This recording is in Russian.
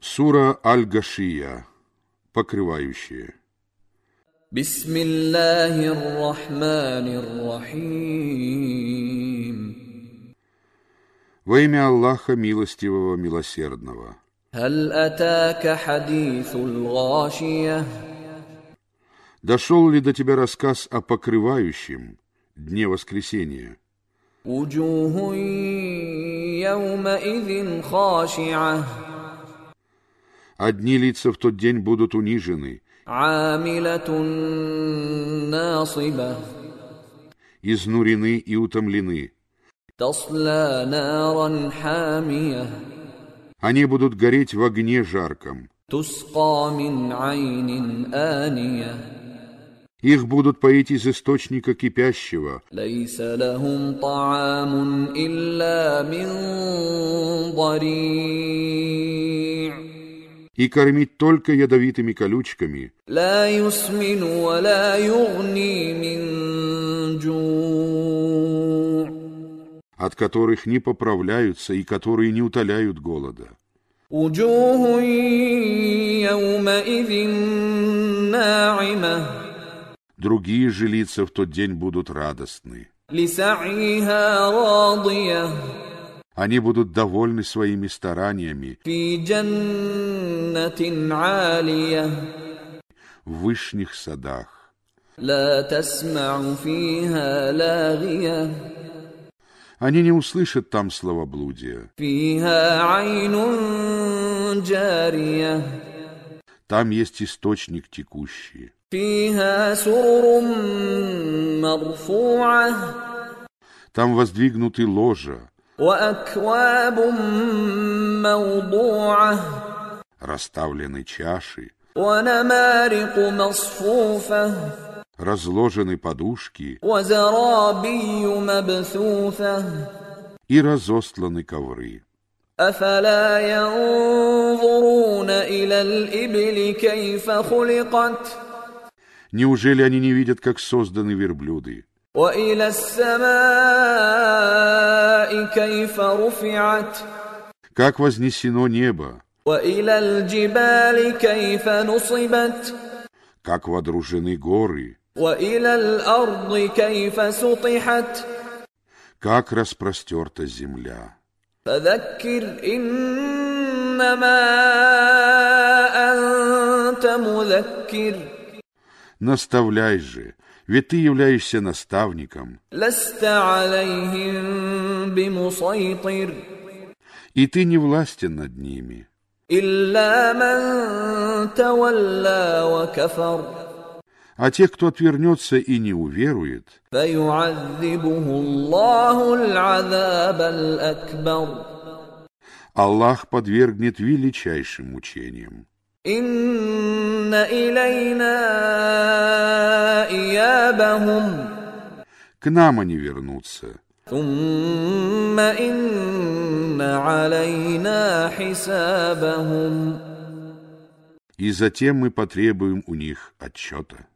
Сура Аль-Гашия, покрывающая. Бисмиллахир рахманир рахим. Во имя Аллаха Милостивого, Милосердного. Халь атака хадисул гашия. Дошел ли до тебя рассказ о покрывающем, дне воскресения? Уджуху яумаидин хашиа. Одни лица в тот день будут унижены, амилатун насиба. изнурены и утомлены. Тасла наран хамия. Они будут гореть в огне жарком. Тусқа мин айнин ания. Их будут поить из источника кипящего. Лейса лахум таамун илля мин дари'. И кормить только ядовитыми колючками. Ла юсмину ва ла югни мин джу'. От которых не поправляются и которые не утоляют голода. Уджуху яумаидин на'iма. Другие же лица в тот день будут радостны. Лиса'иха радия. Они будут довольны своими стараниями Фи джаннатин 'алия. в вышних садах. Ла тасмa'у фиха лагия. Они не услышат там словоблудия. Фиха 'айнун джария. Там есть источник текущий. فيها سرر مرفوعة. Там воздвигнуты ложа, وأكواب موضوعة. расставлены чаши, ونمارق مصفوفة. разложены подушки وزرابي مبثوثة. и разостланы ковры. أفلا ينظرون إلى الإبل كيف خلقت. Неужели они не видят, как созданы верблюды? وإلى السماء كيف رفعت. Как вознесено небо? وإلى الجبال كيف نصبت. Как водружены горы? وإلى الأرض كيف سطحت. Как распростерта земля? فذكر إنما أنت مذكر. Наставляй же, ведь ты являешься наставником, لست عليهم بمسيطر. и ты не властен над ними. إلا من تولى وكفر. А тех, кто отвернется и не уверует, فيعذبه الله العذاب الأكبر. Аллах подвергнет величайшим мучениям. إن إلينا إيابهم. К нам они вернутся. ثم إن علينا حسابهم. И затем мы потребуем у них отчета.